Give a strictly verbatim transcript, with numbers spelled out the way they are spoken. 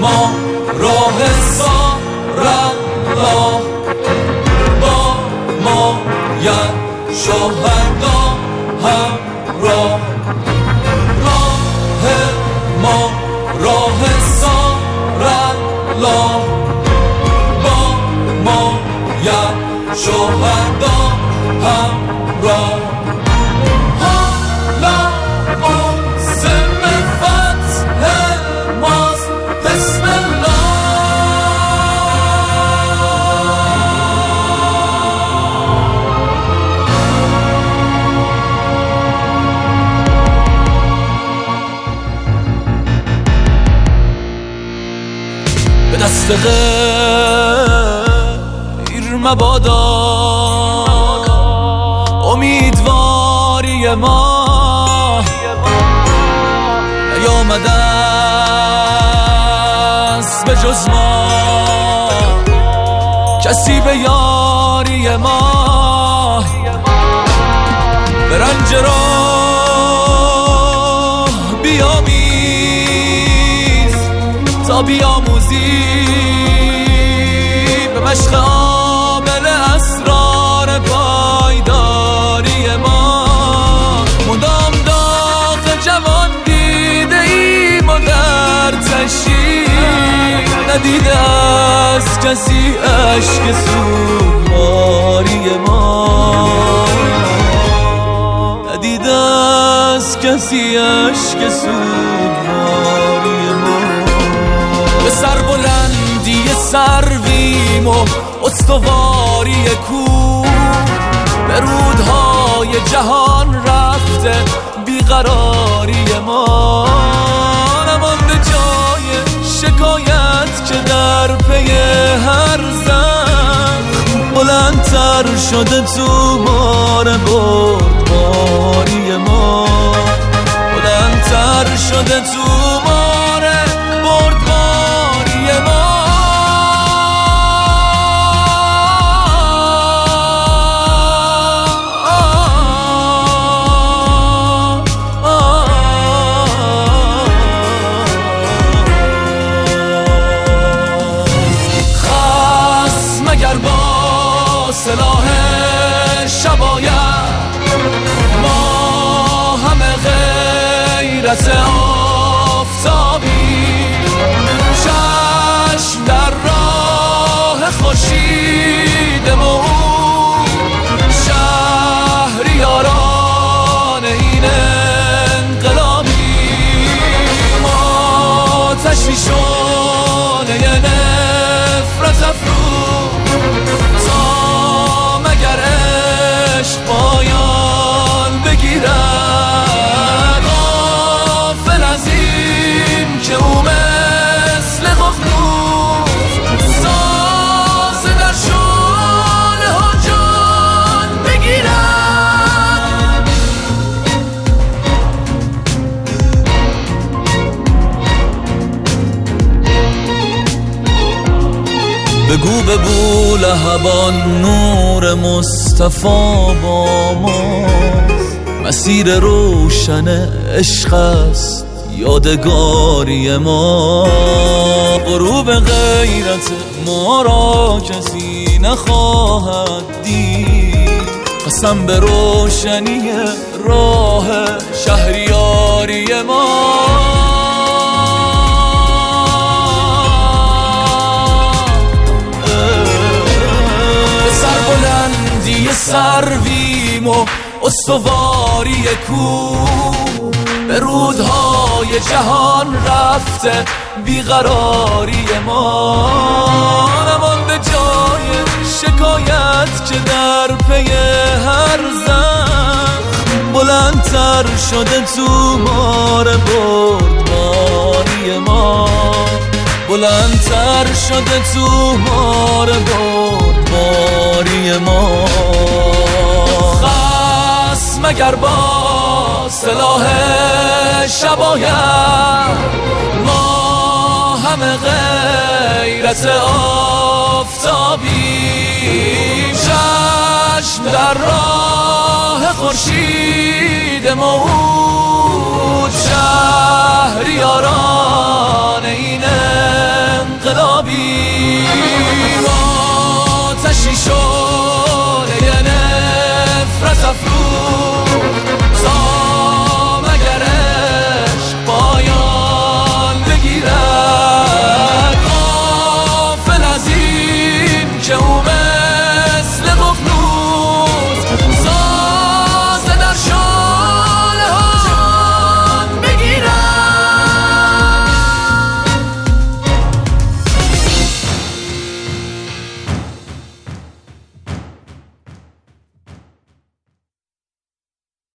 ما راه سارالله با ما یا شهدا همراه راه ما راه سارالله با ما یا شهدا همراه حالا موسم فتح ماست بسم الله به دست غیر مبادا امیدواری ما نیامده است به جز ما کسی به یاری ما به رنج راه بیامیز تا بیاموزی به مشق عامل اسرار پایداری ما مدام داغ جوان دیده ایم و در تشریح ندیده از کسی عشق سوگواری ما ندیده از کسی عشق سوگواری ما به سر بلندی سرویم و استواری کوه به رودهای جهان رفته بیقراری ما نمانده جای شکایت که در پی هر زخم بلندتر شده تو مار بردباری ما بلندتر شده تو مار بردباری ما سلاح شباید ما همه غیرت آفتابی چشم در راه خورشید موعود شهریاران این انقلابی ما تشویشانه نفرت افروز مگر عشق پایان بگیرد غافل از این که او مثل ققنوس ساز در شعله ها جان بگیرد بگو به بولهبان نور مصطفی با ماست مسیر روشن عشق است یادگاری ما غروب غیرت ما را کسی نخواهد دید قسم به روشنی راه شهریاری ما سرویم و استواری کوه به رودهای جهان رفته بیقراری ما نمانده جای شکایت که در پی هر زخم بلندتر شده تو مار بردباری ما بلندتر شده تو مار بردباری ما خصم مگر با سلاح شباید ما همه غیرت آفتابیم چشم در راه خورشید موعود شهریاران این باشیم.